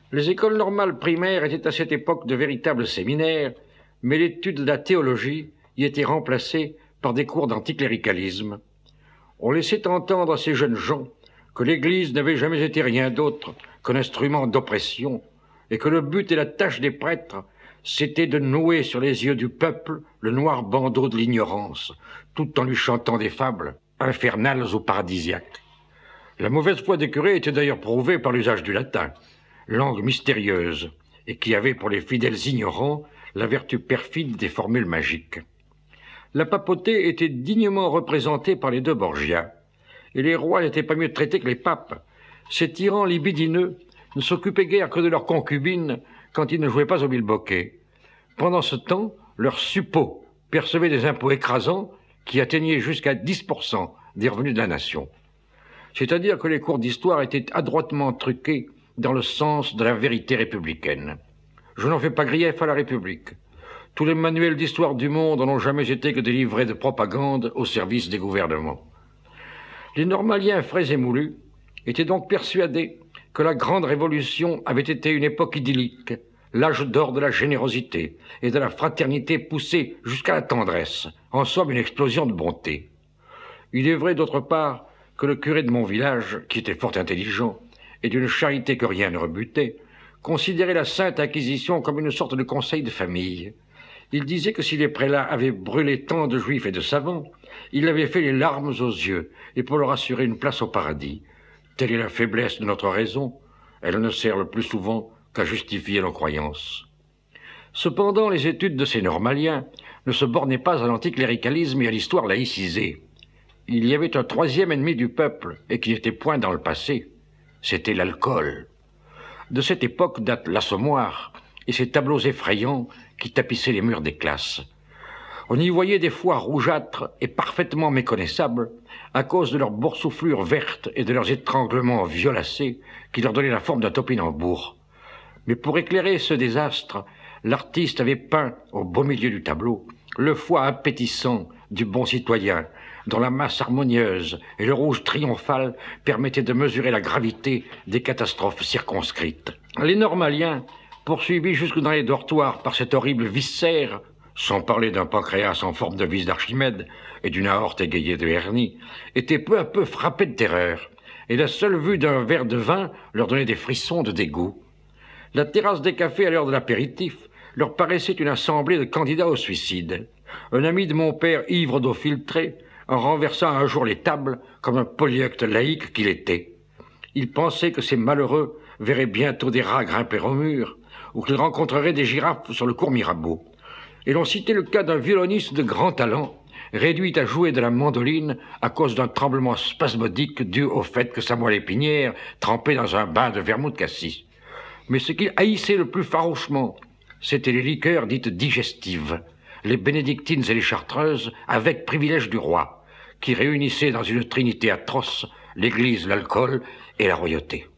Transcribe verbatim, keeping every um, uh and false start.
Les écoles normales primaires étaient à cette époque de véritables séminaires, mais l'étude de la théologie y était remplacée par des cours d'anticléricalisme. On laissait entendre à ces jeunes gens que l'Église n'avait jamais été rien d'autre qu'un instrument d'oppression, et que le but et la tâche des prêtres, c'était de nouer sur les yeux du peuple le noir bandeau de l'ignorance, tout en lui chantant des fables infernales ou paradisiaques. La mauvaise foi des curés était d'ailleurs prouvée par l'usage du latin, langue mystérieuse, et qui avait pour les fidèles ignorants la vertu perfide des formules magiques. La papauté était dignement représentée par les deux Borgia, et les rois n'étaient pas mieux traités que les papes. Ces tyrans libidineux ne s'occupaient guère que de leurs concubines quand ils ne jouaient pas au bilboquet. Pendant ce temps, leurs suppôts percevaient des impôts écrasants qui atteignaient jusqu'à dix pour cent des revenus de la nation. C'est-à-dire que les cours d'histoire étaient adroitement truqués dans le sens de la vérité républicaine. Je n'en fais pas grief à la République. Tous les manuels d'histoire du monde n'ont jamais été que des livrets de propagande au service des gouvernements. Les normaliens frais et moulus étaient donc persuadés que la grande révolution avait été une époque idyllique, l'âge d'or de la générosité et de la fraternité poussée jusqu'à la tendresse, en somme une explosion de bonté. Il est vrai d'autre part que le curé de mon village, qui était fort intelligent et d'une charité que rien ne rebutait, considérait la Sainte Inquisition comme une sorte de conseil de famille. Il disait que si les prélats avaient brûlé tant de juifs et de savants, il avait fait les larmes aux yeux, et pour leur assurer une place au paradis. Telle est la faiblesse de notre raison. Elle ne sert le plus souvent qu'à justifier nos croyances. Cependant, les études de ces normaliens ne se bornaient pas à l'anticléricalisme et à l'histoire laïcisée. Il y avait un troisième ennemi du peuple, et qui n'était point dans le passé. C'était l'alcool. De cette époque date l'Assommoir et ses tableaux effrayants qui tapissaient les murs des classes. On y voyait des foies rougeâtres et parfaitement méconnaissables à cause de leurs boursouflures vertes et de leurs étranglements violacés qui leur donnaient la forme d'un topinambour. Mais pour éclairer ce désastre, l'artiste avait peint au beau milieu du tableau le foie appétissant du bon citoyen, dont la masse harmonieuse et le rouge triomphal permettaient de mesurer la gravité des catastrophes circonscrites. Les normaliens, poursuivis jusque dans les dortoirs par cet horrible viscère, sans parler d'un pancréas en forme de vis d'Archimède et d'une aorte égayée de hernie, étaient peu à peu frappés de terreur, et la seule vue d'un verre de vin leur donnait des frissons de dégoût. La terrasse des cafés à l'heure de l'apéritif leur paraissait une assemblée de candidats au suicide. Un ami de mon père, ivre d'eau filtrée, en renversant un jour les tables comme un polyeucte laïque qu'il était. Il pensait que ces malheureux verraient bientôt des rats grimper au mur, ou qu'ils rencontreraient des girafes sur le cours Mirabeau. Et l'on citait le cas d'un violoniste de grand talent, réduit à jouer de la mandoline à cause d'un tremblement spasmodique dû au fait que sa moelle épinière trempait dans un bain de vermouth cassis. Mais ce qu'il haïssait le plus farouchement, c'étaient les liqueurs dites digestives, les bénédictines et les chartreuses avec privilège du roi, qui réunissaient dans une trinité atroce l'Église, l'alcool et la royauté.